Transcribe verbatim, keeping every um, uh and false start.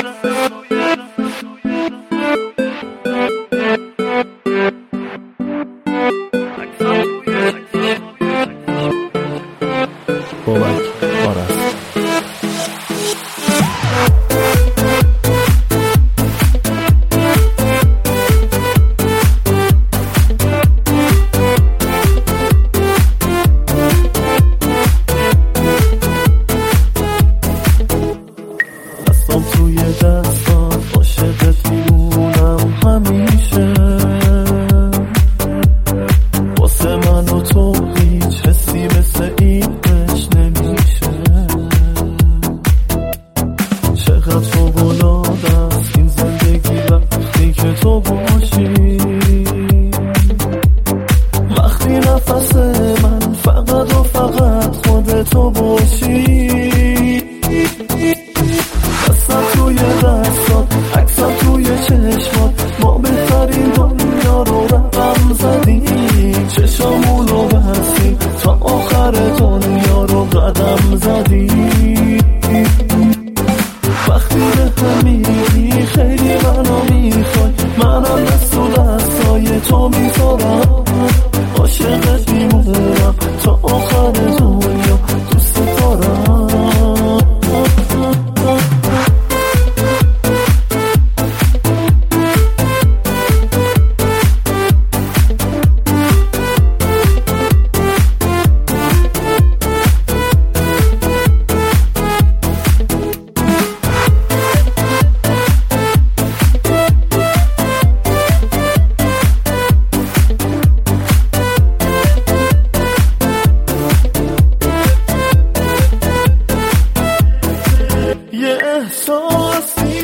بابک آرس. دستم توی دستم عاشقت میمونم همیشه، واسه من و تو هیچ حسی مثل این بهش نمیشه. چقدر فوق‌العاده است این زندگی وقتی که تو باشی، وقتی نفس من فقط و فقط خودتو باشی. دستم توی دستات، عکسم توی چشمات، ما بهترین دنیا رو رقم زدیم. چشامونو بستیم تا آخر دنیا رو قدم زدیم. وقتی به هم میگی خیلی منو میخوای، منم دست و دستای تو میذارم. عاشقت میمونم تا آخر دنیا، دوست دارم. یه احساسی